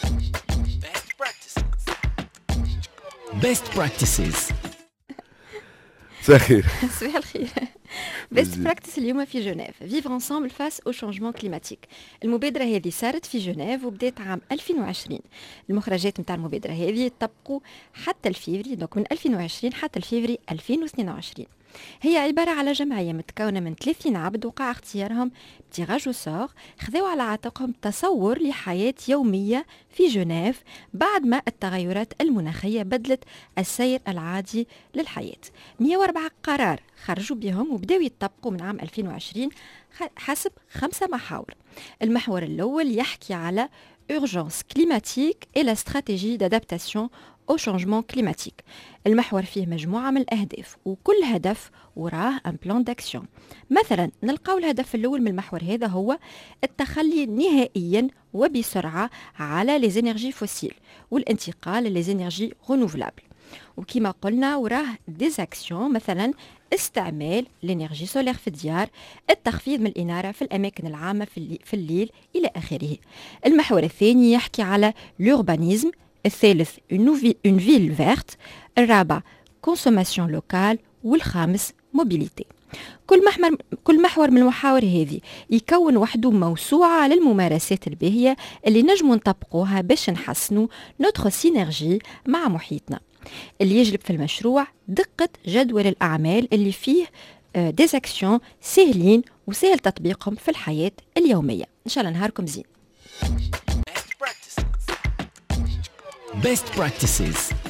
Best practices. سخير. صباح الخير. بيست براكتس اليوم في جنيف، فيفر انسامبل فاس او شونجمون كليماتيك. المبادرة هذه صارت في جنيف وبدات عام 2020. المخرجات نتاع المبادرة هذه طبقوا حتى الفيفري، دونك من 2020 حتى الفيفري 2022. هي عبارة على جمعية متكونة من 30 عبد وقع اختيارهم بتيراج وسور، خذوا على عاتقهم تصور لحياة يومية في جنيف بعد ما التغيرات المناخية بدلت السير العادي للحياة. 104 قرار خرجوا بهم وبداوا يتطبقوا من عام 2020 حسب 5 محاور. المحور الأول يحكي على urgence climatique et la stratégie d'adaptation au changement climatique. المحور فيه مجموعة من الأهداف وكل هدف وراه ان بلان داكسيون. مثلا نلقاو الهدف الأول من المحور هذا هو التخلي نهائيا وبسرعة على لي زينيرجي فوسيل والانتقال للي زينيرجي رونوفلابل. وكما قلنا وراه ديزاكسيون، مثلا استعمال الانرجي سولير في الديار، التخفيض من الإنارة في الأماكن العامة في الليل إلى آخره. المحور الثاني يحكي على l'urbanisme، الثالث une ville verte، الرابع consommation locale، والخامس mobilité. كل محور من المحاور هذه يكون وحده موسوعة للممارسات الباهية اللي نجموا نطبقوها باش نحسنوا نوتخ سينرجي مع محيطنا. اللي يجلب في المشروع دقة جدول الأعمال اللي فيه ديزاكسيون سهلين وسهل تطبيقهم في الحياة اليومية. إن شاء الله نهاركم زين. Best practices.